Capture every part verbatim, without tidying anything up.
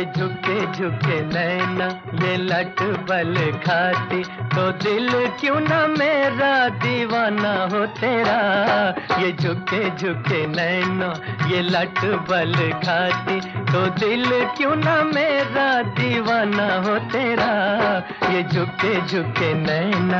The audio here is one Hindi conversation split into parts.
झुके झुके नैना ये लट बल खाती, तो दिल क्यों ना मेरा दीवाना हो तेरा। ये झुके झुके नैना ये लट बल खाती, तो दिल क्यों ना मेरा दीवाना हो तेरा। ये झुके झुके नैना।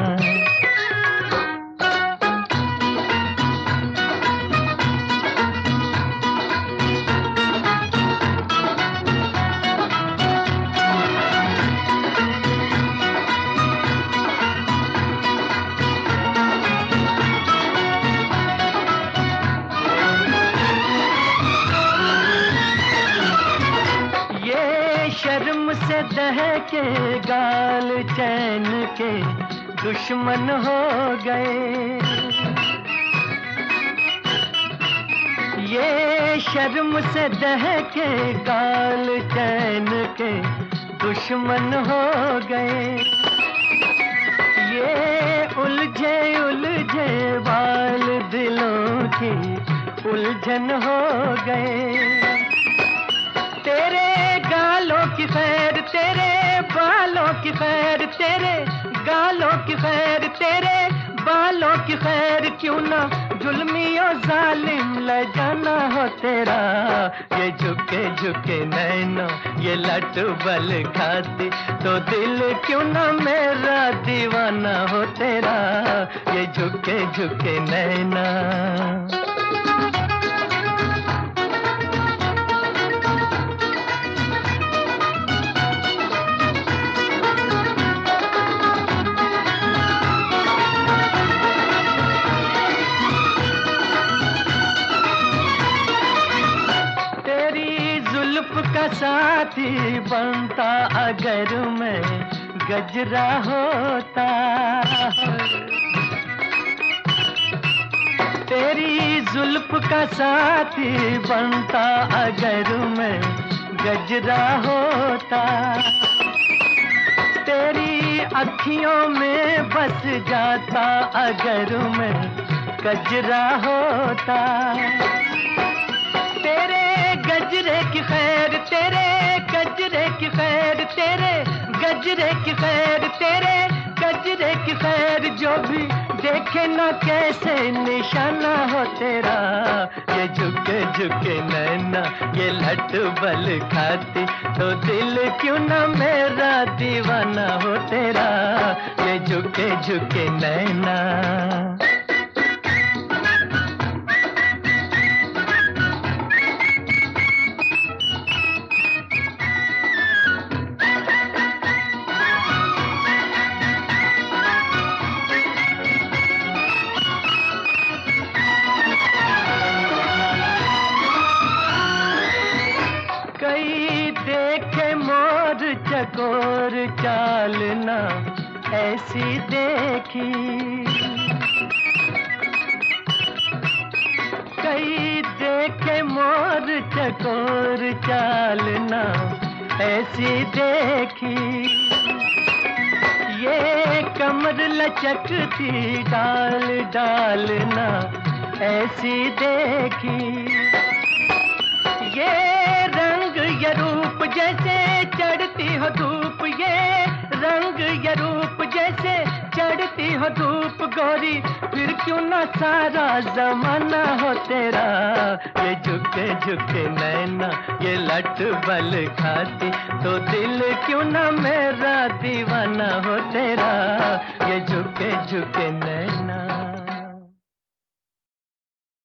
शर्म से दहके गाल चैन के दुश्मन हो गए। ये शर्म से दहके गाल चैन के दुश्मन हो गए। ये उलझे उलझे बाल दिलों की उलझन हो गए। तेरे गालों की खैर तेरे बालों की खैर, तेरे गालों की खैर तेरे बालों की खैर, क्यों ना जुल्मी और जालिम ले जाना हो तेरा। ये झुके झुके नैना ये लट बल खाती, तो दिल क्यों ना मेरा दीवाना हो तेरा। ये झुके झुके नैना। का साथी बनता अगर मैं गजरा होता, तेरी जुल्फ का साथी बनता अगर मैं गजरा होता। तेरी अखियों में बस जाता अगर मैं गजरा होता। तेरे गजरे की खैर तेरे गजरे की खैर, तेरे गजरे की खैर तेरे गजरे की खैर, जो भी देखे ना कैसे निशाना हो तेरा। ये झुके झुके नैना ये लट बल खाती, तो दिल क्यों ना मेरा दीवाना हो तेरा। ये झुके झुके नैना। कई देखे मोर चकोर चालना ऐसी देखी, कई देखे मोर चकोर चालना ऐसी देखी। ये कमर लचकती डाल डालना ऐसी देखी। ये रंग ये रूप जैसे चढ़ती हो धूप, ये रंग ये रूप जैसे चढ़ती हो धूप गोरी, फिर क्यों ना सारा जमाना हो तेरा। ये झुके झुके नैना ये लट बल खाती, तो दिल क्यों ना मेरा दीवाना हो तेरा। ये झुके झुके नैना।